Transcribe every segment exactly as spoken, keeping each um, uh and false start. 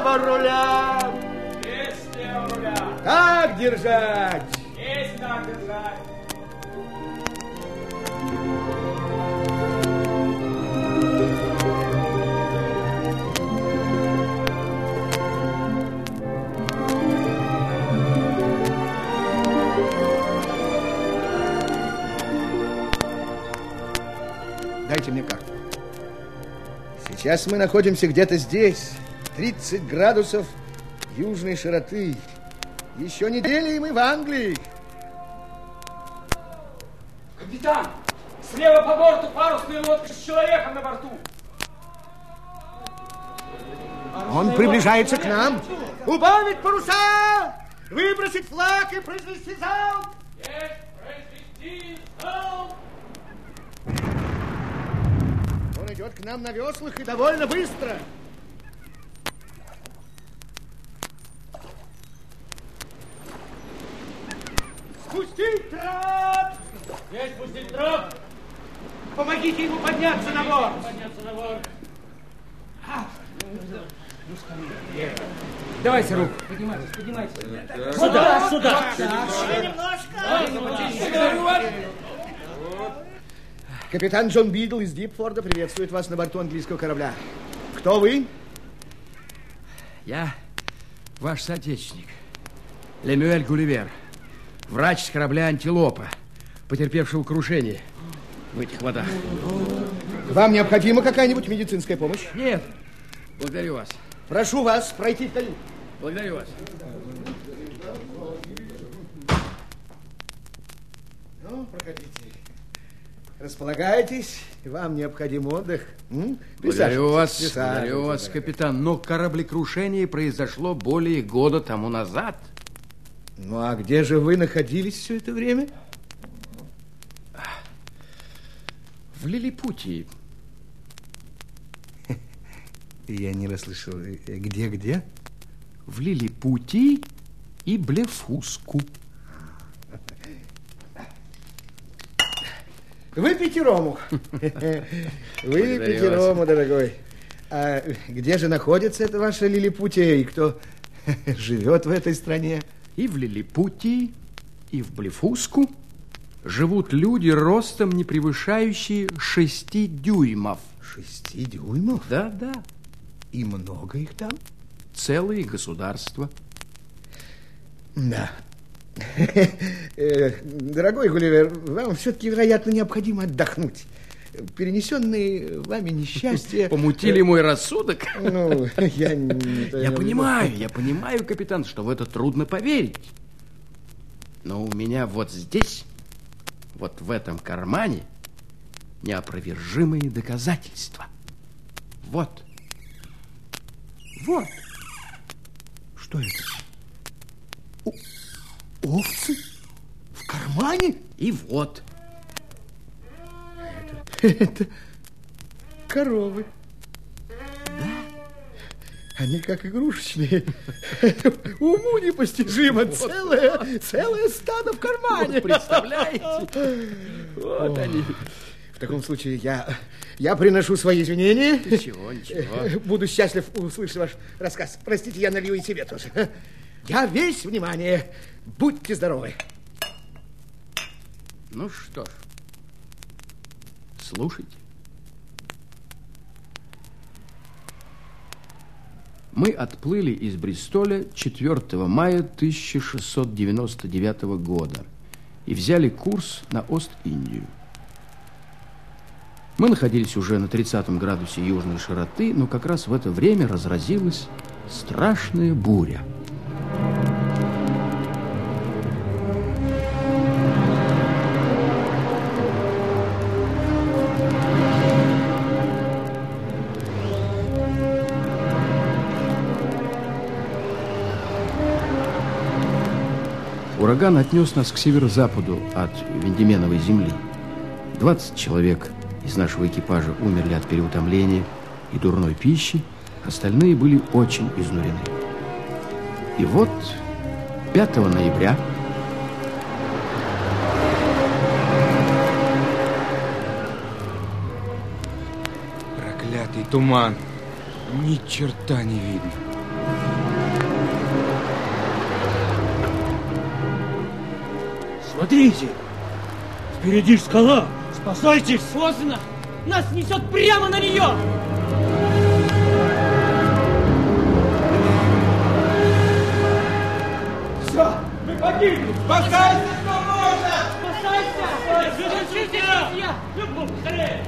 Лево руля! Есть лево руля! Так держать! Есть так держать! Дайте мне карту. Сейчас мы находимся где-то здесь. тридцать градусов южной широты. Еще неделя, и мы в Англии. Капитан, слева по борту парусная лодка с человеком на борту. Он приближается к нам. Убавить паруса! Выбросить флаг и произвести залп! Есть, произвести залп! Он идет к нам на веслах и довольно быстро. Спустить трап! Есть, спустить трап! Помогите ему подняться на борт! Подняться на борт! Давайте руку. Поднимайтесь, поднимайтесь. Сюда, сюда. Еще немножко. Капитан Джон Бидл из Дипфорда приветствует вас на борту английского корабля. Кто вы? Я ваш соотечественник, Лемюэль Гулливер, врач с корабля «Антилопа», потерпевшего крушение в этих водах. Вам необходима какая-нибудь медицинская помощь? Нет, благодарю вас. Прошу вас пройти в каюту. Благодарю вас. Ну, проходите. Располагайтесь, вам необходим отдых. М? Благодарю вас, Присаживайтесь, благодарю вас, дорогой. капитан. Но кораблекрушение произошло более года тому назад. Ну, а где же вы находились все это время? В Лилипутии. Я не расслышал. Где-где? В Лилипутии и Блефуску. Выпейте рому. Выпейте рому, дорогой. А где же находится эта ваша Лилипутия и кто живет в этой стране? И в Лилипутии, и в Блефуску живут люди ростом, не превышающие шести дюймов. Шести дюймов? Да, да. И много их там? Целые государства. Да. Дорогой Гулливер, вам все-таки, вероятно, необходимо отдохнуть. Перенесенные вами несчастья... Помутили мой рассудок? Ну, я... Я понимаю, я понимаю, капитан, что в это трудно поверить. Но у меня вот здесь, вот в этом кармане, неопровержимые доказательства. Вот. Вот. Что это? О, овцы? В кармане? И вот. Это, это коровы. Да? Они как игрушечные. Уму непостижимо. Целое, целое стадо в кармане. Вот, представляете? Вот они. В таком случае я, я приношу свои извинения. Ничего, ничего. Буду счастлив услышать ваш рассказ. Простите, я налью и себе тоже. Я весь внимание. Будьте здоровы. Ну что ж, слушайте. Мы отплыли из Бристоля четвёртого мая тысяча шестьсот девяносто девятого года и взяли курс на Ост-Индию. Мы находились уже на тридцатом градусе южной широты, но как раз в это время разразилась страшная буря. Ураган отнес нас к северо-западу от Вендеменовой земли. двадцать человек из нашего экипажа умерли от переутомления и дурной пищи, остальные были очень изнурены. И вот пятого ноября проклятый туман, ни черта не видно. Смотрите, впереди скала, спасайтесь! Поздно, нас несет прямо на нее! Все, мы погибли! Спасайся, кто может! Спасайся! Держите, друзья! Любовь, скорее!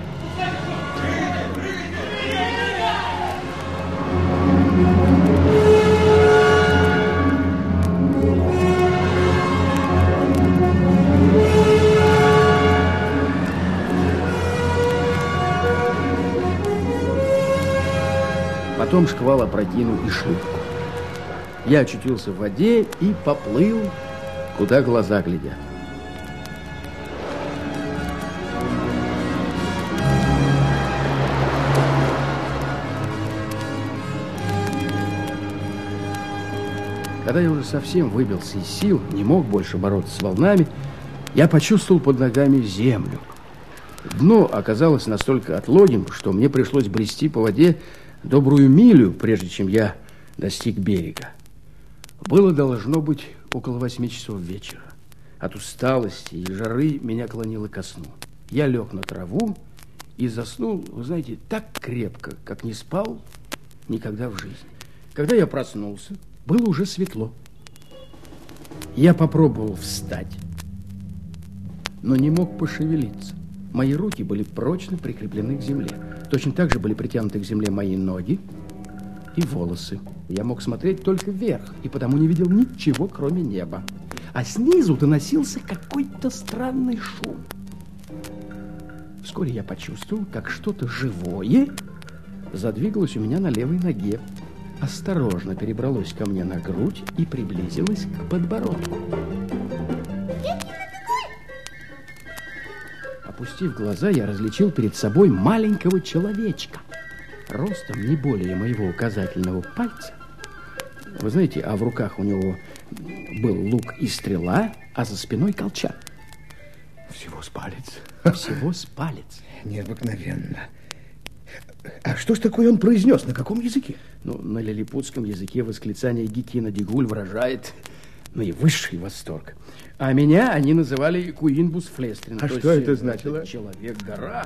Потом шквал опрокинул и шлюпку. Я очутился в воде и поплыл, куда глаза глядят. Когда я уже совсем выбился из сил, не мог больше бороться с волнами, я почувствовал под ногами землю. Дно оказалось настолько отлогим, что мне пришлось брести по воде добрую милю, прежде чем я достиг берега. Было должно быть около восьми часов вечера. От усталости и жары меня клонило ко сну. Я лег на траву и заснул, вы знаете, так крепко, как не спал никогда в жизни. Когда я проснулся, было уже светло. Я попробовал встать, но не мог пошевелиться. Мои руки были прочно прикреплены к земле. Точно так же были притянуты к земле мои ноги и волосы. Я мог смотреть только вверх, и потому не видел ничего, кроме неба. А снизу доносился какой-то странный шум. Вскоре я почувствовал, как что-то живое задвигалось у меня на левой ноге, осторожно перебралось ко мне на грудь и приблизилось к подбородку. Опустив глаза, я различил перед собой маленького человечка, ростом не более моего указательного пальца. Вы знаете, а в руках у него был лук и стрела, а за спиной колчан. Всего с палец. Всего с палец. Необыкновенно. А что ж такое он произнес? На каком языке? Ну, на лилипутском языке восклицание Гикина Дигуль выражает наивысший восторг. А меня они называли Куинбус Флестрин. А что это значило? Человек-гора.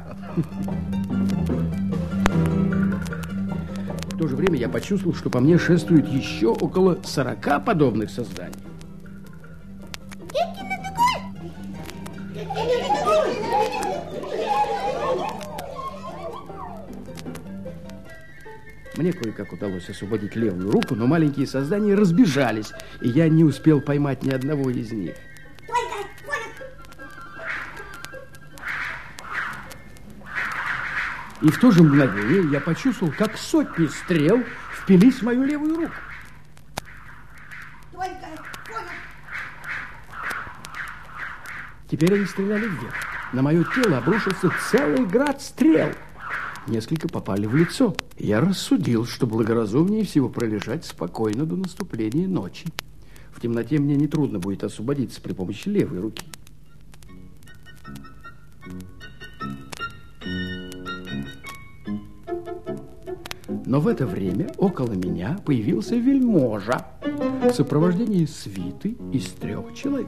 В то же время я почувствовал, что по мне шествует еще около сорока подобных созданий. Мне кое-как удалось освободить левую руку, но маленькие создания разбежались, и я не успел поймать ни одного из них. И в то же мгновение я почувствовал, как сотни стрел впились в мою левую руку. Теперь они стреляли вверх. На мое тело обрушился целый град стрел. Несколько попали в лицо. Я рассудил, что благоразумнее всего пролежать спокойно до наступления ночи. В темноте мне нетрудно будет освободиться при помощи левой руки. Но в это время около меня появился вельможа в сопровождении свиты из трех человек.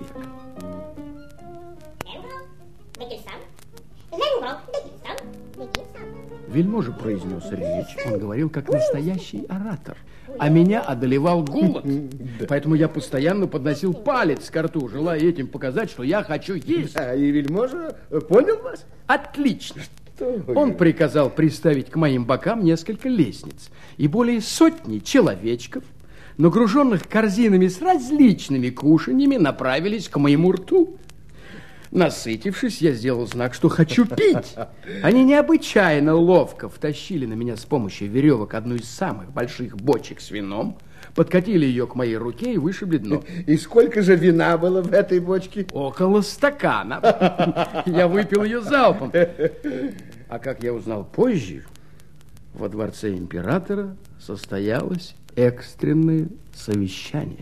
Вельможа произнес речь, он говорил как настоящий оратор, а меня одолевал голод. Поэтому я постоянно подносил палец к рту, желая этим показать, что я хочу есть. А и вельможа понял вас? Отлично. Он приказал приставить к моим бокам несколько лестниц, и более сотни человечков, нагруженных корзинами с различными кушаньями, направились к моему рту. Насытившись, я сделал знак, что хочу пить. Они необычайно ловко втащили на меня с помощью веревок одну из самых больших бочек с вином, подкатили ее к моей руке и вышибли дно. И сколько же вина было в этой бочке? Около стакана. Я выпил ее залпом. А как я узнал позже, во дворце императора состоялось экстренное совещание.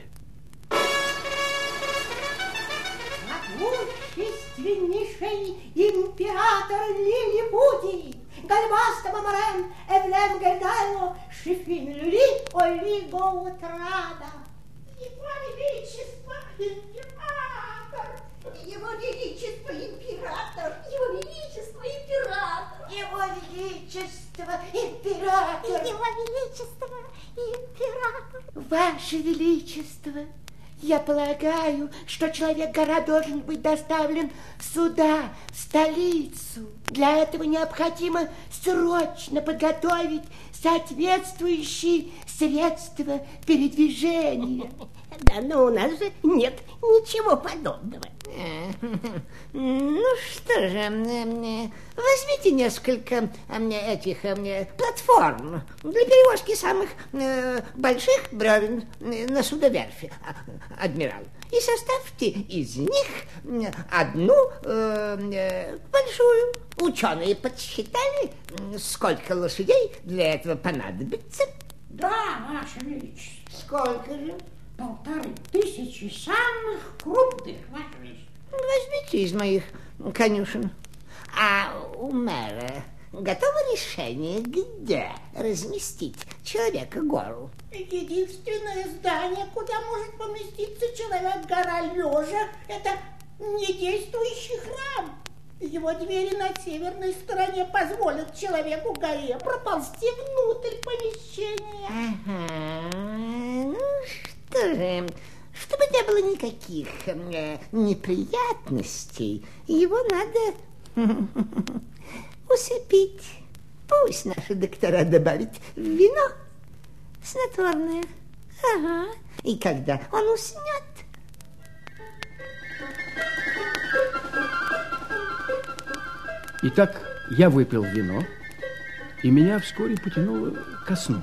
Могущественнейший император Лилипутий, Гальбаста Мамарен, Эвлем Гердайло, Шифин Люли, Олиго Утрада. Его Величество, император, Его Величество император! Его Величество император! Его Величество император! Его Величество император! Ваше Величество, я полагаю, что человек-гора должен быть доставлен сюда, в столицу. Для этого необходимо срочно подготовить соответствующие средства передвижения. Да, но у нас же нет ничего подобного. Ну что же, возьмите несколько этих платформ для перевозки самых больших бревен на судоверфи, адмирал, и составьте из них одну большую. Ученые подсчитали, сколько лошадей для этого понадобится. Да, Ваше Величество. Сколько же? Полторы тысячи самых крупных, Ваше Величество. Возьмите из моих конюшен. А у мэра готово решение, где разместить человека-гору? Единственное здание, куда может поместиться человек-гора лежа, это недействующий храм. Его двери на северной стороне позволят человеку-горе проползти внутрь помещения. Ага, ну что же, чтобы не было никаких э, неприятностей, его надо усыпить. Пусть наши доктора добавят в вино снотворное. Ага, и когда он уснет... Итак, я выпил вино, и меня вскоре потянуло ко сну.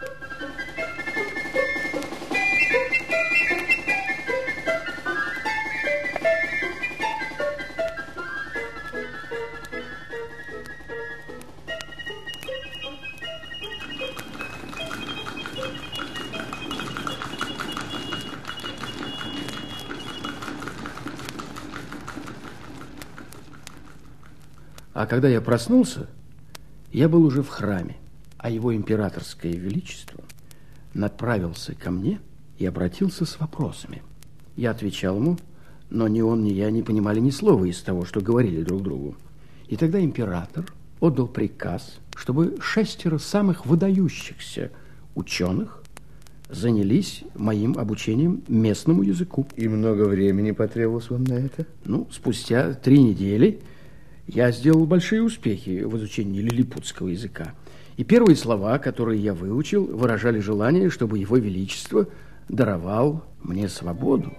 А когда я проснулся, я был уже в храме, а его императорское величество направился ко мне и обратился с вопросами. Я отвечал ему, но ни он, ни я не понимали ни слова из того, что говорили друг другу. И тогда император отдал приказ, чтобы шестеро самых выдающихся ученых занялись моим обучением местному языку. И много времени потребовалось вам на это? Ну, спустя три недели я сделал большие успехи в изучении лилипутского языка. И первые слова, которые я выучил, выражали желание, чтобы его величество даровал мне свободу.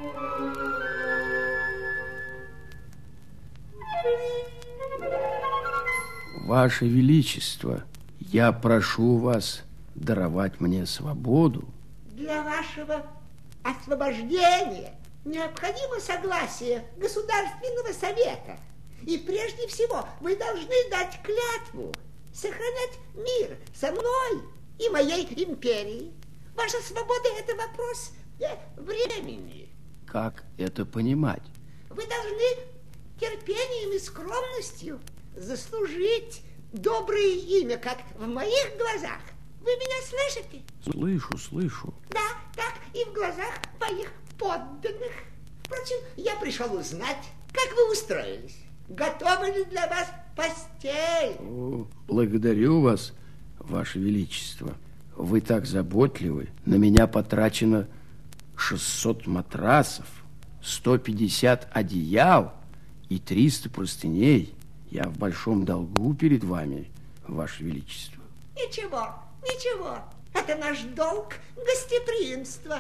Ваше Величество, я прошу вас даровать мне свободу. Для вашего освобождения необходимо согласие Государственного совета. И прежде всего вы должны дать клятву сохранять мир со мной и моей империей. Ваша свобода – это вопрос времени. Как это понимать? Вы должны терпением и скромностью заслужить доброе имя, как в моих глазах. Вы меня слышите? Слышу, слышу. Да, так и в глазах моих подданных. Впрочем, я пришел узнать, как вы устроились. Готова ли для вас постель? О, благодарю вас, Ваше Величество. Вы так заботливы. На меня потрачено шестьсот матрасов, сто пятьдесят одеял и триста простыней. Я в большом долгу перед вами, Ваше Величество. Ничего, ничего. Это наш долг гостеприимства.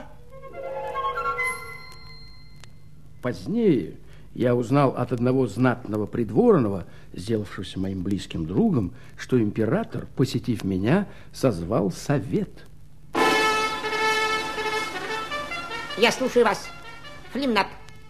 Позднее я узнал от одного знатного придворного, сделавшегося моим близким другом, что император, посетив меня, созвал совет. Я слушаю вас, Флимнап.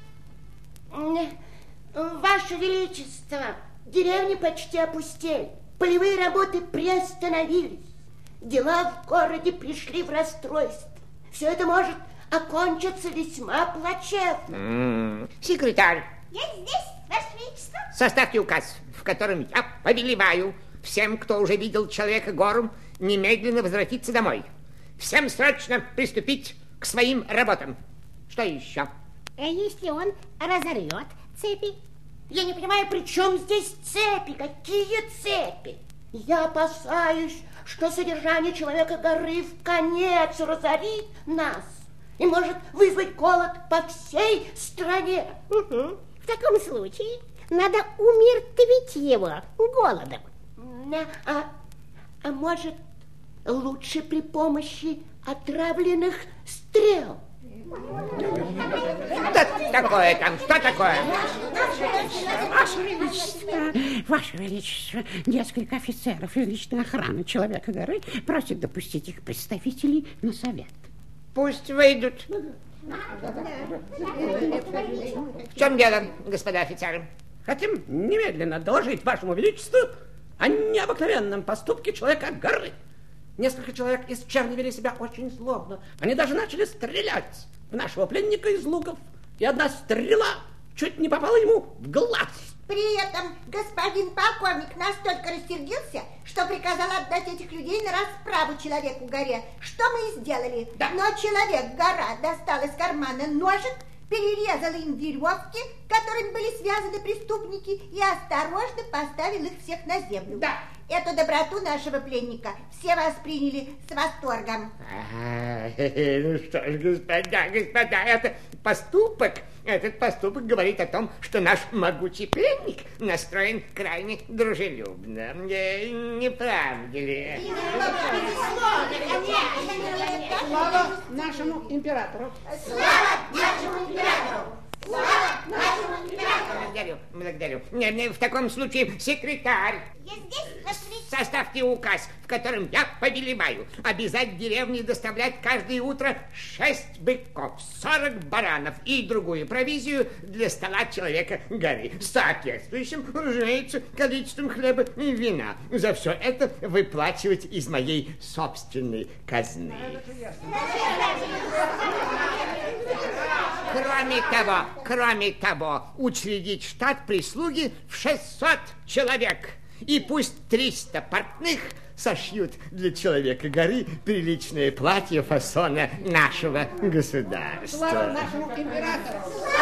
Ваше Величество, деревня почти опустели. Полевые работы приостановились. Дела в городе пришли в расстройство. Все это может окончиться весьма плачевно. М-м, секретарь. Я здесь, Ваше Величество. Составьте указ, в котором я повелеваю всем, кто уже видел человека-гору, немедленно возвратиться домой. Всем срочно приступить к своим работам. Что еще? А если он разорвет Цепи. Я не понимаю, при чем здесь цепи? Какие цепи? Я опасаюсь, что содержание Человека-горы в конец разорит нас и может вызвать голод по всей стране. Угу. В таком случае надо умертвить его голодом. А, а может, лучше при помощи отравленных стрел? Что такое там? Что такое? Ваше Величество, Ваше Величество, несколько офицеров и личной охраны Человека-горы просят допустить их представителей на совет. Пусть выйдут. В чем дело, господа офицеры? Хотим немедленно доложить Вашему Величеству о необыкновенном поступке Человека-горы. Несколько человек из черни вели себя очень злобно. Они даже начали стрелять в нашего пленника из луков. И одна стрела чуть не попала ему в глаз. При этом господин полковник настолько рассердился, что приказал отдать этих людей на расправу Человеку-горе. Что мы и сделали. Да. Но Человек-гора достал из кармана ножик, перерезал им веревки, которыми были связаны преступники, и осторожно поставил их всех на землю. Да. Эту доброту нашего пленника все восприняли с восторгом. А, ну что ж, господа, господа, это поступок, этот поступок говорит о том, что наш могучий пленник настроен крайне дружелюбно. Не, не правда ли? Слава нашему императору! Слава нашему императору! Слава нашему императору! Благодарю, благодарю. Не, не, В таком случае, секретарь, Я здесь, Ваше Величество. составьте указ, в котором я повелеваю обязать в деревне доставлять каждое утро шесть быков, сорок баранов и другую провизию для стола Человека-горы с соответствующим, разумеется, количеством хлеба и вина. За все это выплачивать из моей собственной казны. Кроме того, кроме того, учредить штат прислуги в шестьсот человек. И пусть триста портных сошьют для Человека-горы приличное платье фасона нашего государства. Слава нашему императору!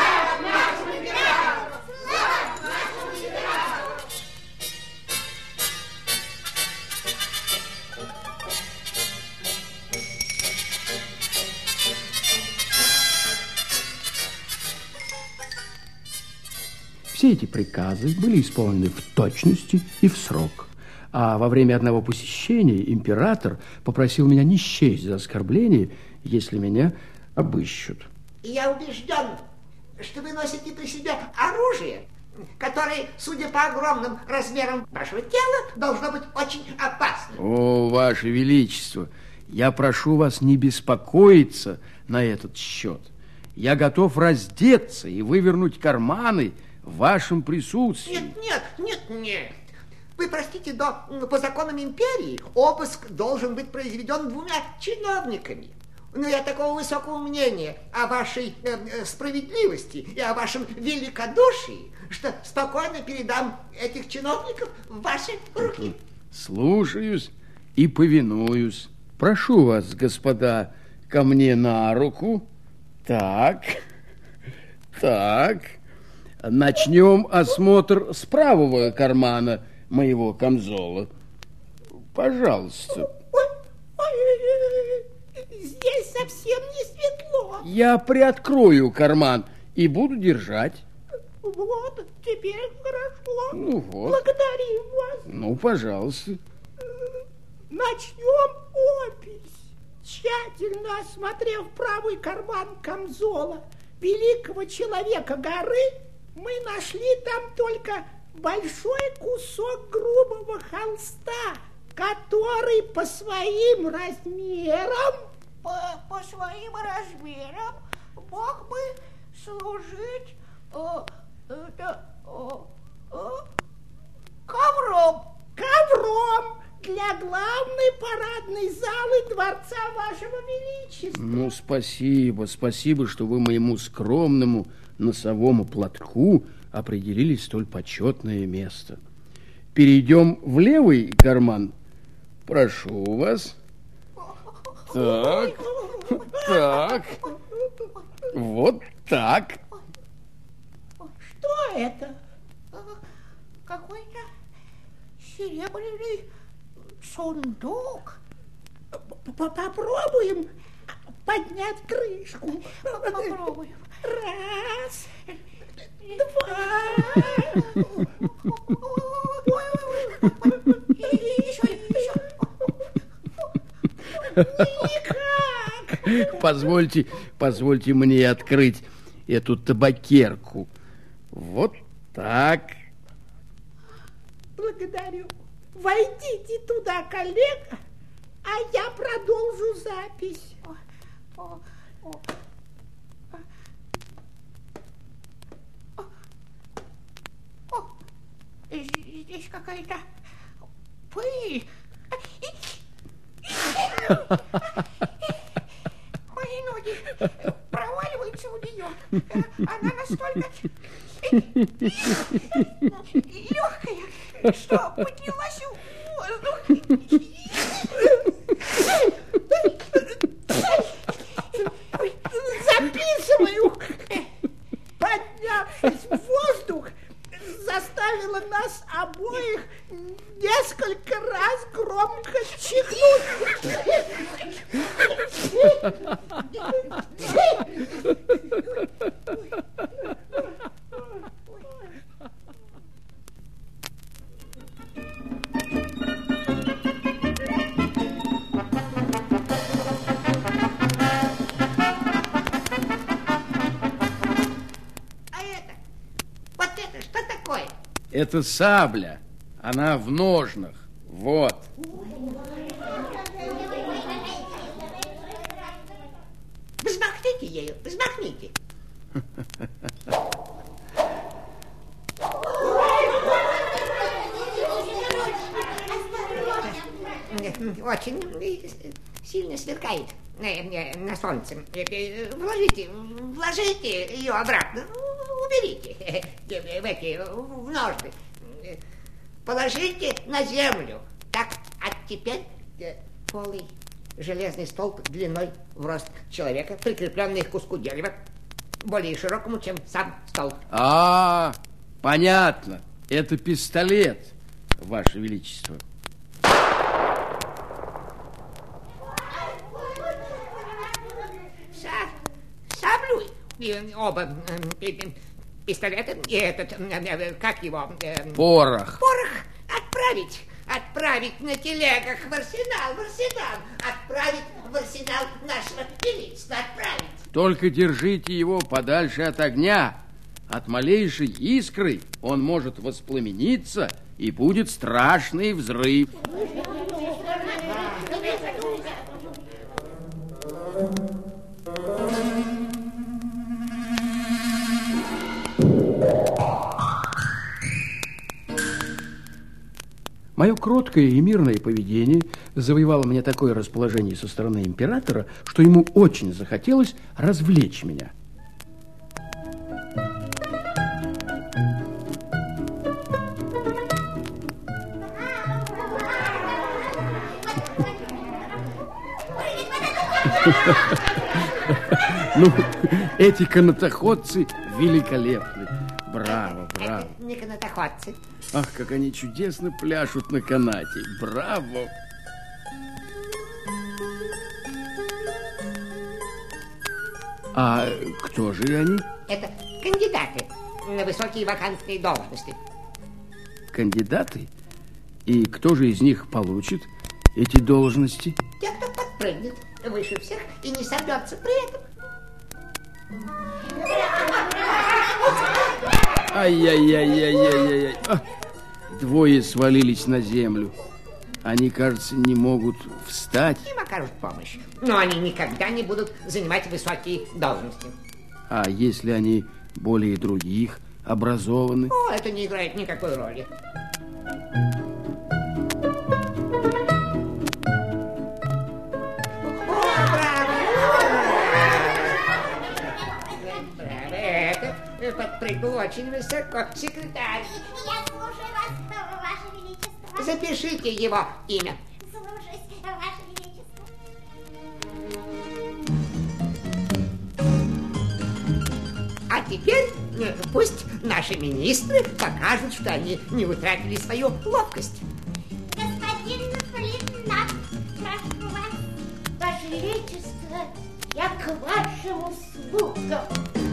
Все эти приказы были исполнены в точности и в срок. А во время одного посещения император попросил меня не счесть за оскорбление, если меня обыщут. Я убежден, что вы носите при себе оружие, которое, судя по огромным размерам вашего тела, должно быть очень опасным. О, Ваше Величество, я прошу вас не беспокоиться на этот счет. Я готов раздеться и вывернуть карманы в вашем присутствии. Нет, нет, нет, нет. Вы простите, но по законам империи обыск должен быть произведен двумя чиновниками. Но я такого высокого мнения о вашей э, справедливости и о вашем великодушии, что спокойно передам этих чиновников в ваши руки. Слушаюсь и повинуюсь. Прошу вас, господа, ко мне на руку. Так, так. Начнем осмотр с правого кармана моего камзола. Пожалуйста. Ой, ой, здесь совсем не светло. Я приоткрою карман и буду держать. Вот, теперь хорошо. Ну вот. Благодарю вас. Ну, пожалуйста. Начнем опись. Тщательно осмотрев правый карман камзола великого Человека-горы, мы нашли там только большой кусок грубого холста, который по своим размерам... По, по своим размерам мог бы служить э, это, э, э, ковром. Ковром для главной парадной залы Дворца Вашего Величества. Ну, спасибо, спасибо, что вы моему скромному носовому платку определили столь почетное место. Перейдем в левый карман. Прошу вас. Так, так, вот так. Что это? Какой-то серебряный сундук. Попробуем поднять крышку. Попробуем. Раз, два. Еще, еще. Никак. Позвольте, позвольте мне открыть эту табакерку. Вот так. Благодарю. Войдите туда, коллега, а я продолжу запись. О, о, о. О, здесь какая-то пыль. Мои ноги проваливаются у нее. Она настолько легкая, что поднялась в воздух. Записываю. Поднявшись в воздух, заставила нас обоих несколько раз громко чихнуть. Это сабля. Она в ножнах. Вот. Взмахните ею, взмахните. Очень сильно сверкает на солнце. Вложите, вложите ее обратно. Уберите в эти, в ножны. Положите на землю. Так, а теперь полый железный столб длиной в рост человека, прикрепленный к куску дерева, более широкому, чем сам столб. А, понятно. Это пистолет, Ваше Величество. Саблю и оба пистолета и этот, как его? Порох. Порох отправить. Отправить на телегах в арсенал, в арсенал. Отправить в арсенал нашего величества. Отправить. Только держите его подальше от огня. От малейшей искры он может воспламениться, и будет страшный взрыв. Мое кроткое и мирное поведение завоевало мне такое расположение со стороны императора, что ему очень захотелось развлечь меня. Ну, эти канатоходцы великолепны. Браво, браво. Это не канатоходцы. Ах, как они чудесно пляшут на канате. Браво. А кто же они? Это кандидаты на высокие вакантные должности. Кандидаты? И кто же из них получит эти должности? Те, кто подпрыгнет выше всех и не сорвется при этом. Ай-яй-яй-яй-яй-яй. А, двое свалились на землю. Они, кажется, не могут встать. Им окажут помощь. Но они никогда не будут занимать высокие должности. А если они более других образованы? О, это не играет никакой роли. Подпрыгнул очень высоко. Секретарь. Я слушаю вас, Ваше Величество. Запишите его имя. Слушаюсь, Ваше Величество. А теперь пусть наши министры покажут, что они не утратили свою ловкость. Господин Флиннап, прошу вас. Ваше Величество, я к вашим услугам.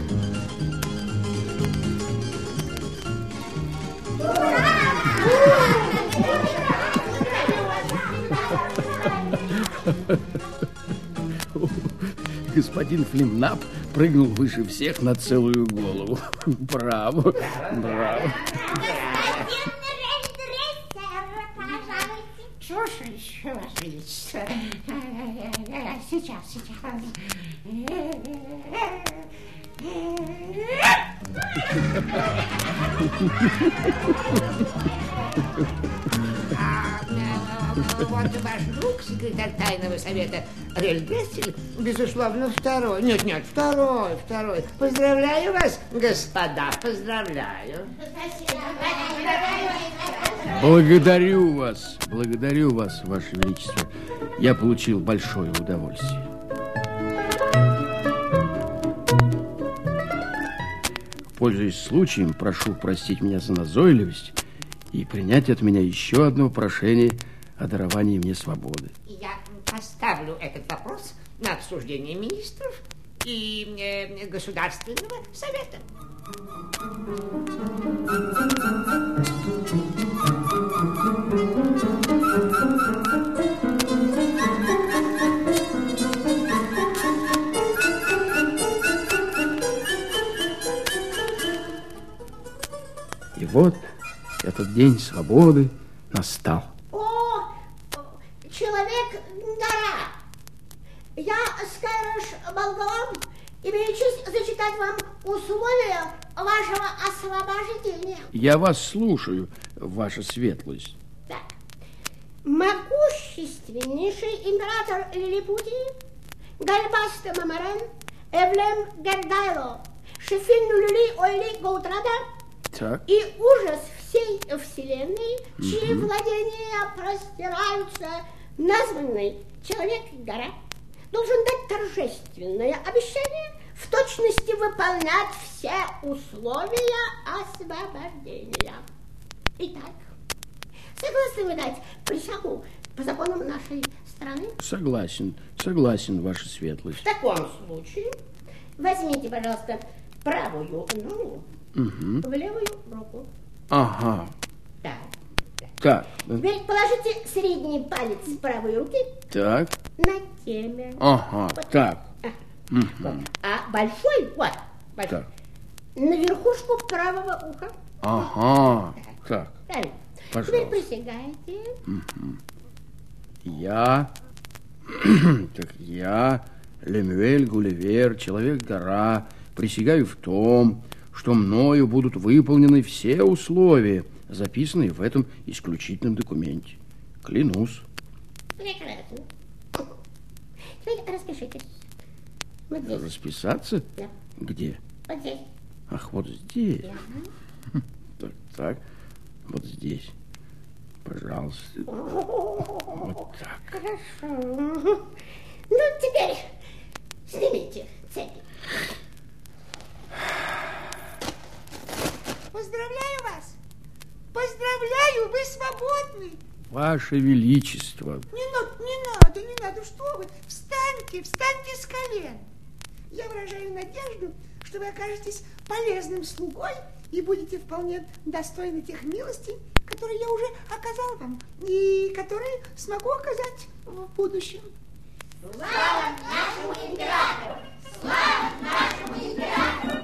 Господин Флиннап прыгнул выше всех на целую голову. Браво, браво. Господин Рельдрессер, пожалуйте. Слушай, Ваше Величество. Сейчас, сейчас. А, вот ваш друг, секретарь тайного совета Рельдрессер, безусловно, второй. Нет, нет, второй, второй. Поздравляю вас, господа, поздравляю. Благодарю вас, благодарю вас, Ваше Величество. Я получил большое удовольствие. Пользуясь случаем, прошу простить меня за назойливость и принять от меня еще одно прошение о даровании мне свободы. Я поставлю этот вопрос на обсуждение министров и э, Государственного совета. И вот этот день свободы настал. О, человек-гора, я, Скайрош Болголом, имею честь зачитать вам условия вашего освобождения. Я вас слушаю, Ваша Светлость. Так. Могущественнейший император Лилипутии, Гальбаста Мамарен, Эвлем Гердайло, Шефин Люли Ойли Гаутрада, Так. и ужас всей вселенной, Мгм. чьи владения простираются, названный Человек-гора, должен дать торжественное обещание в точности выполнять все условия освобождения. Итак, согласны вы дать присягу по законам нашей страны? Согласен, согласен, Ваша В Светлость. таком случае возьмите, пожалуйста, правую ногу Угу. в левую руку. Ага. Так. Так, Теперь положите средний палец правой руки так. на теме. Ага, Вот. так. А, Мгм. а большой, вот, большой, Так. на верхушку правого уха. Ага, так. Правильно. Пожалуйста. Теперь присягайте. Мгм. Я, так я, Лемюэль Гулливер, Человек-гора, присягаю в том, что мною будут выполнены все условия, записанные в этом исключительном документе. Клянусь. Прекрасно. Теперь распишитесь. Вот здесь. Расписаться? Да. Где? Вот здесь. Ах, вот здесь. Да. Так, так. Вот здесь. Пожалуйста. Вот так. Хорошо. Ну, теперь снимите цепи. Поздравляю вас! Поздравляю, вы свободны! Ваше Величество. Не надо, не надо, не надо, что вы? Встаньте, встаньте с колен. Я выражаю надежду, что вы окажетесь полезным слугой и будете вполне достойны тех милостей, которые я уже оказал вам и которые смогу оказать в будущем. Слава нашему императору! Слава нашему императору!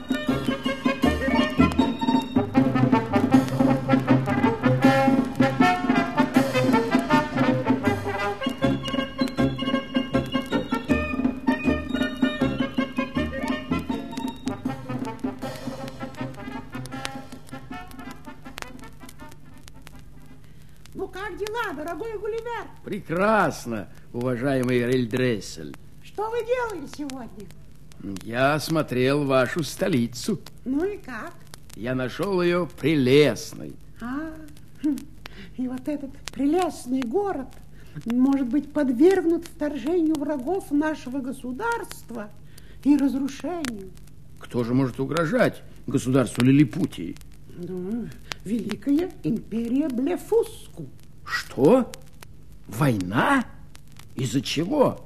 Ну как дела, дорогой Гулливер? Прекрасно, уважаемый Рельдресель. Что вы делали сегодня? Я осмотрел вашу столицу. Ну и как? Я нашел ее прелестной. А, хм, и вот этот прелестный город может быть подвергнут вторжению врагов нашего государства и разрушению. Кто же может угрожать государству Лилипутии? Ну, Великая империя Блефуску. Что? Война? Из-за чего?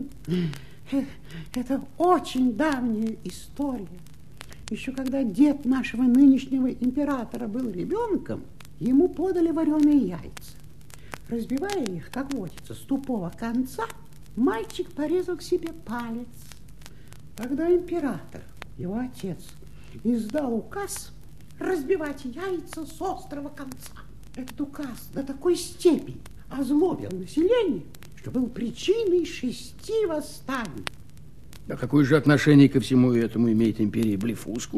Это очень давняя история. Еще когда дед нашего нынешнего императора был ребенком, ему подали вареные яйца. Разбивая их, как водится, с тупого конца, мальчик порезал к себе палец. Тогда император, его отец, издал указ разбивать яйца с острого конца. Этот указ до такой степени озлобил население, что был причиной шести восстаний. А какое же отношение ко всему этому имеет империя Блефуску?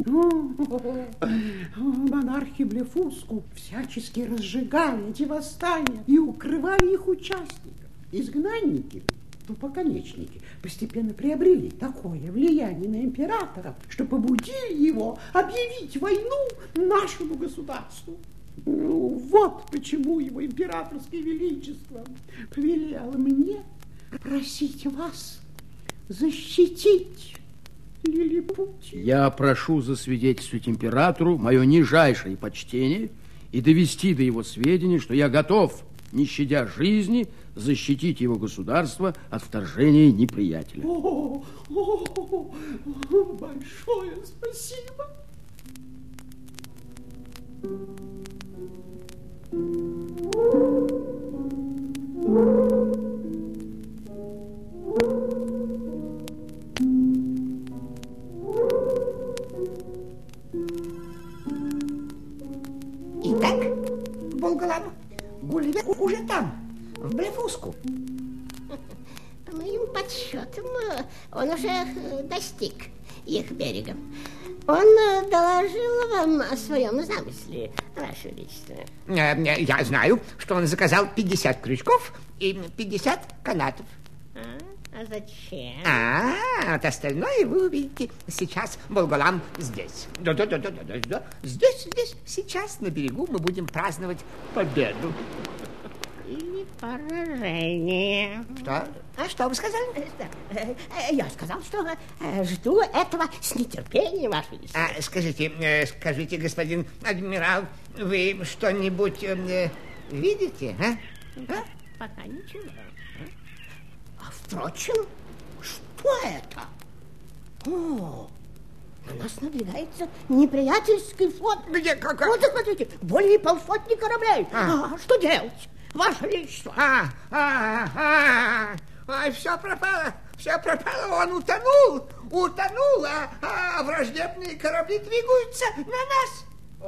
Монархи Блефуску всячески разжигали эти восстания и укрывали их участников. Изгнанники, тупоконечники, постепенно приобрели такое влияние на императора, что побудили его объявить войну нашему государству. Ну, вот почему его императорское величество повелело мне просить вас защитить Лилипутию. Я прошу засвидетельствовать императору мое нижайшее почтение и довести до его сведения, что я готов, не щадя жизни, защитить его государство от вторжения неприятеля. О, о, о, большое спасибо. Итак, Болгалам, Гулливер уже там, в Блефуску. По моим подсчетам, он уже достиг их берега. Он доложил вам о своем замысле, Ваше Величество. Я знаю, что он заказал пятьдесят крючков и пятьдесят канатов. А, а зачем? А, вот остальное вы увидите сейчас. Болгалам здесь. Да-да-да-да-да. Здесь, здесь, сейчас на берегу мы будем праздновать победу. Или поражение. Что? А что вы сказали? Я сказал, что жду этого с нетерпением, Ваше Величество. А, скажите, скажите, господин адмирал, вы что-нибудь э, видите, а? а? Пока ничего. А впрочем, что это? О, на нас надвигается неприятельский флот. Где, как? Вот, смотрите, более полсотни кораблей. А, а что делать, Ваше Величество? А, а, а, а, все пропало, все пропало, он утонул, утонул, а, а враждебные корабли двигаются на нас.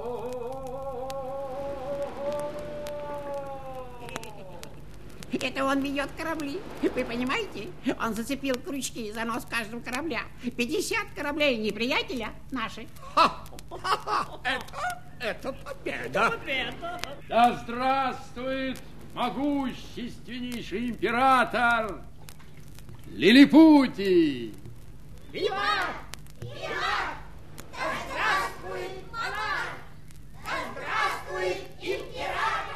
Это он ведет корабли, вы понимаете? Он зацепил крючки за нос каждого корабля. пятьдесят кораблей неприятеля наши. Это, это победа. победа. Да здравствует могущественнейший император Лилипутий! Вива! Вива! Да здравствует монарх! Да здравствует император!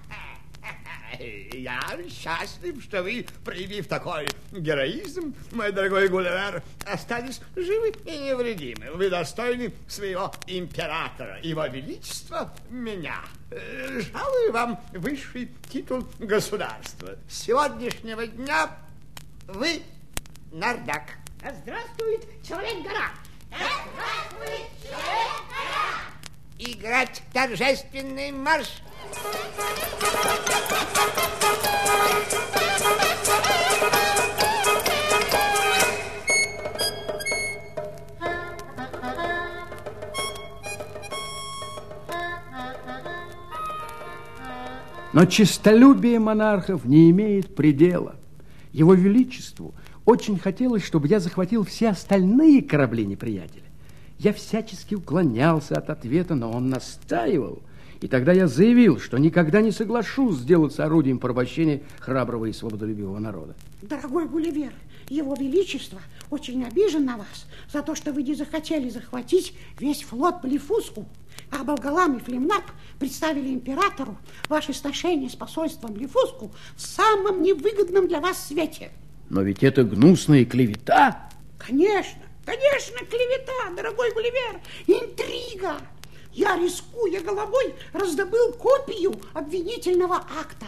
Я счастлив, что вы, проявив такой героизм, мой дорогой Гулливер, остались живы и невредимы. Вы достойны своего императора, его величества, меня. Жалую вам высший титул государства. С сегодняшнего дня вы Нардак. Да здравствует Человек-гора! Да здравствует Человек-гора! Играть торжественный марш! Но честолюбие монархов не имеет предела. Его Величеству очень хотелось, чтобы я захватил все остальные корабли неприятеля. Я всячески уклонялся от ответа, но он настаивал. И тогда я заявил, что никогда не соглашусь сделаться орудием порабощения храброго и свободолюбивого народа. Дорогой Гулливер, его Величество очень обижен на вас за то, что вы не захотели захватить весь флот Блефуску. А Болгалам и Флимнап представили императору ваши сношения с посольством Блефуску в самом невыгодном для вас свете. Но ведь это гнусная клевета. Конечно, Конечно, клевета, дорогой Гулливер, интрига. Я, рискуя головой, раздобыл копию обвинительного акта.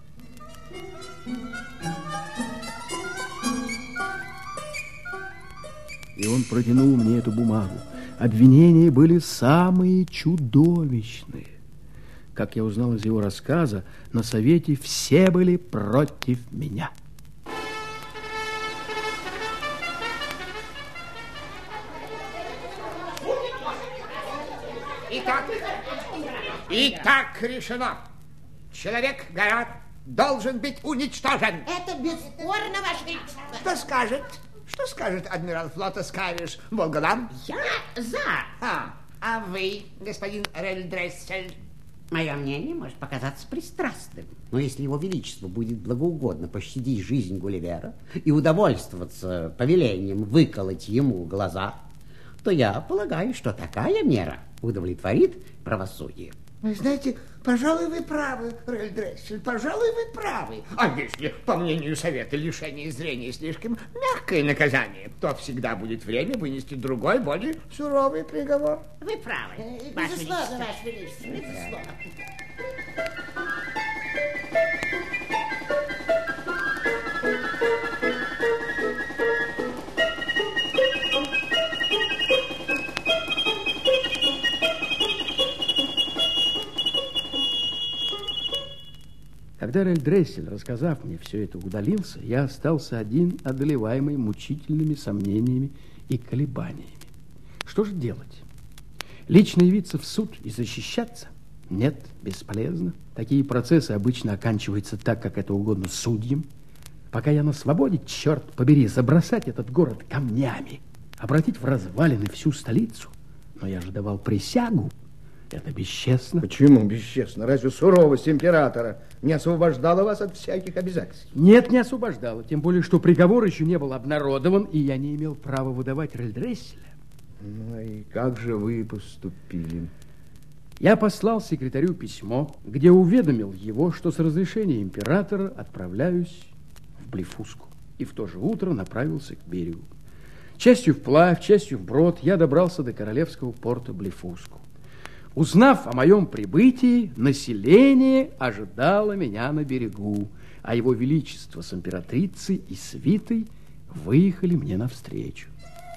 И он протянул мне эту бумагу. Обвинения были самые чудовищные. Как я узнал из его рассказа, на совете все были против меня. Итак, итак решено. Человек-гора должен быть уничтожен. Это бесспорно, Ваше Величество. Что скажет? Что скажет адмирал флота Скавиш Волгодам? Я за. А, а вы, господин Рельдрессель? Мое мнение может показаться пристрастным, но если его величество будет благоугодно пощадить жизнь Гулливера и удовольствоваться повелением выколоть ему глаза, то я полагаю, что такая мера удовлетворит правосудие. Вы знаете, пожалуй, вы правы, Рельдрессель, пожалуй, вы правы. А если, по мнению совета, лишение зрения слишком мягкое наказание, то всегда будет время вынести другой, более суровый приговор. Вы правы, Э, Ваше Безусловно, Величество. Ваше Величество, безусловно. Когда Рельдрессель, рассказав мне все это, удалился, я остался один, одолеваемый мучительными сомнениями и колебаниями. Что же делать? Лично явиться в суд и защищаться? Нет, бесполезно. Такие процессы обычно оканчиваются так, как это угодно судьям. Пока я на свободе, черт побери, забросать этот город камнями, обратить в развалины всю столицу. Но я же давал присягу. Это бесчестно. Почему бесчестно? Разве суровость императора не освобождала вас от всяких обязательств? Нет, не освобождала. Тем более, что приговор еще не был обнародован, и я не имел права выдавать Рельдресселя. Ну и как же вы поступили? Я послал секретарю письмо, где уведомил его, что с разрешения императора отправляюсь в Блефуску. И в то же утро направился к берегу. Частью вплавь, частью вброд я добрался до королевского порта Блефуску. Узнав о моем прибытии, население ожидало меня на берегу, а его величество с императрицей и свитой выехали мне навстречу.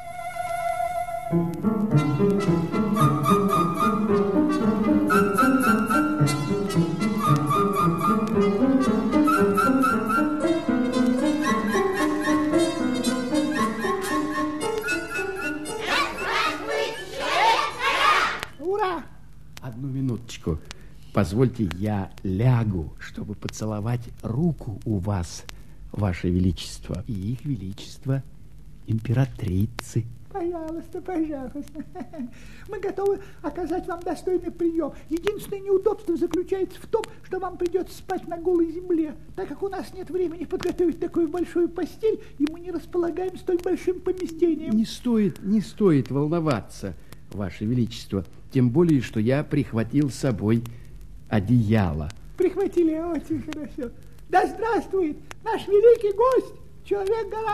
Ура! Одну минуточку. Позвольте, я лягу, чтобы поцеловать руку у вас, ваше величество, и их величество императрицы. Пожалуйста, пожалуйста. Мы готовы оказать вам достойный прием. Единственное неудобство заключается в том, что вам придется спать на голой земле. Так как у нас нет времени подготовить такую большую постель, и мы не располагаем столь большим помещением. Не стоит, не стоит волноваться, ваше величество. Тем более, что я прихватил с собой одеяло. Прихватили очень хорошо. Да здравствует наш великий гость, Человек-гора!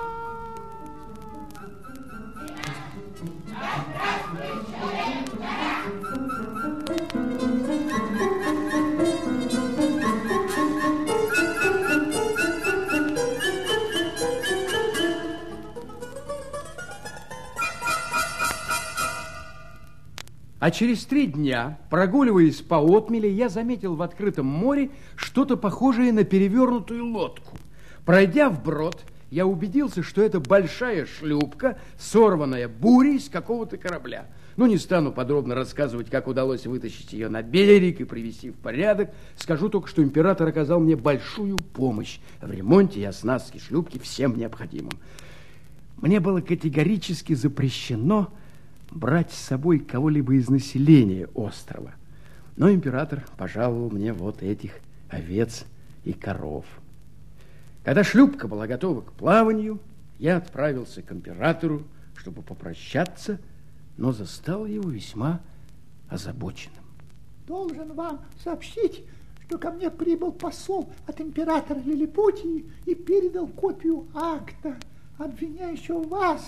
А через три дня, прогуливаясь по отмели, я заметил в открытом море что-то похожее на перевернутую лодку. Пройдя вброд, я убедился, что это большая шлюпка, сорванная бурей с какого-то корабля. Ну, не стану подробно рассказывать, как удалось вытащить ее на берег и привести в порядок. Скажу только, что император оказал мне большую помощь в ремонте и оснастке шлюпки всем необходимым. Мне было категорически запрещено брать с собой кого-либо из населения острова. Но император пожаловал мне вот этих овец и коров. Когда шлюпка была готова к плаванию, я отправился к императору, чтобы попрощаться, но застал его весьма озабоченным. Должен вам сообщить, что ко мне прибыл посол от императора Лилипутии и передал копию акта, обвиняющего вас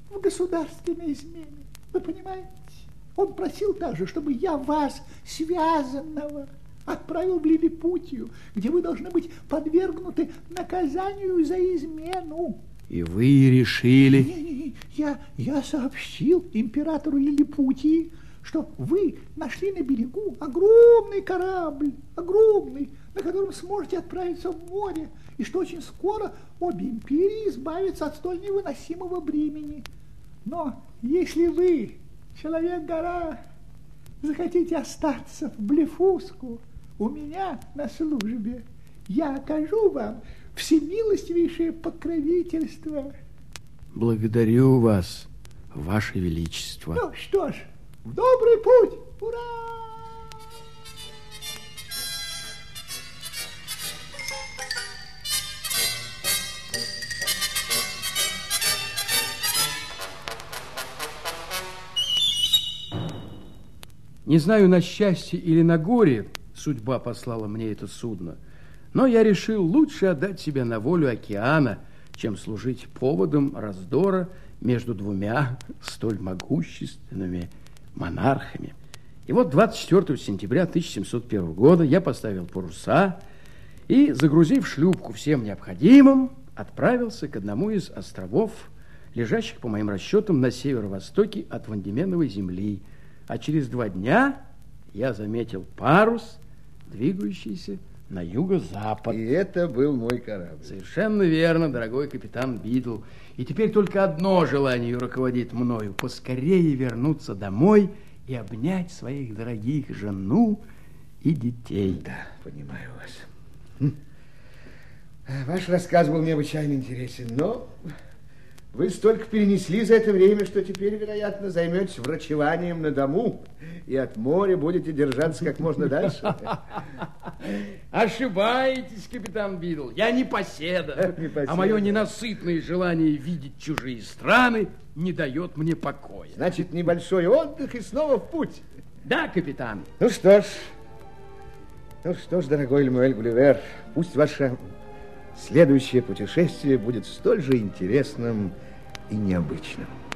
в государственной измене. Вы понимаете? Он просил также, чтобы я вас, связанного, отправил в Лилипутию, где вы должны быть подвергнуты наказанию за измену. И вы решили... Не, не, не. Я, я сообщил императору Лилипутии, что вы нашли на берегу огромный корабль, огромный, на котором сможете отправиться в море, и что очень скоро обе империи избавятся от столь невыносимого бремени. Но если вы, Человек-гора, захотите остаться в Блефуску у меня на службе, я окажу вам всемилостивейшее покровительство. Благодарю вас, Ваше Величество. Ну что ж, в добрый путь! Ура! Не знаю, на счастье или на горе судьба послала мне это судно, но я решил лучше отдать себя на волю океана, чем служить поводом раздора между двумя столь могущественными монархами. И вот двадцать четвёртого сентября тысяча семьсот первого года я поставил паруса и, загрузив шлюпку всем необходимым, отправился к одному из островов, лежащих, по моим расчетам, на северо-востоке от Вандеменовой земли. А через два дня я заметил парус, двигающийся на юго-запад. И это был мой корабль. Совершенно верно, дорогой капитан Бидл. И теперь только одно желание руководит мною: поскорее вернуться домой и обнять своих дорогих жену и детей. Да, понимаю вас. Ваш рассказ был необычайно интересен, но вы столько перенесли за это время, что теперь, вероятно, займетесь врачеванием на дому и от моря будете держаться как можно дальше. Ошибаетесь, капитан Бидл. Я не поседа, а мое ненасытное желание видеть чужие страны не дает мне покоя. Значит, небольшой отдых и снова в путь. Да, капитан. Ну что ж, ну что ж, дорогой Лемюэль Гулливер, пусть ваше следующее путешествие будет столь же интересным и необычным.